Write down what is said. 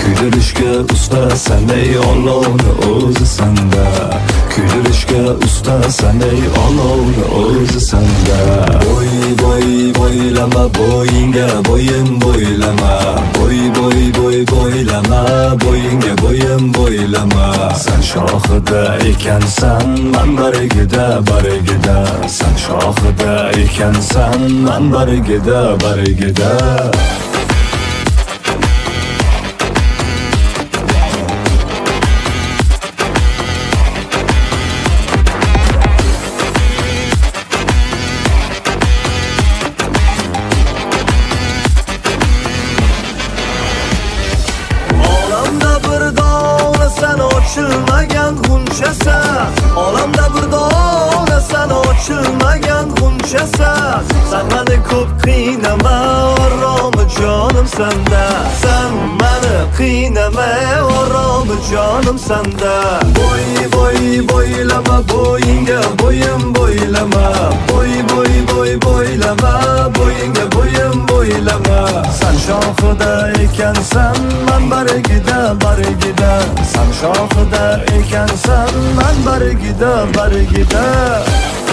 Kuydirishga ustasan ey olovni o'zi sanda. Kuydirishga ustasan ey olovni o'zi sanda. Boy boy boylama bo'yinga bo'yin bo'ylama. Boy boy boy boylama bo'yinga bo'yin bo'ylama. Sen shoxida ekansan man barigida barigida. Sen shoxida ekansan man barigida barigida. Ochilmagan g'unchasan, olamda bir dona san ochilmagan g'unchasan. Sen meni ko'p qiynama, oromi jonim sanda. Sen meni qiynama, oromi jonim sanda. Boy boy boylama bo'yinga bo'yin bo'ylama. Boy boy boy boylama bo'yinga bo'yin bo'ylama. Sen shoxida ekansan man barigida barigida. Sen shoxida ekansan man barigida barigida.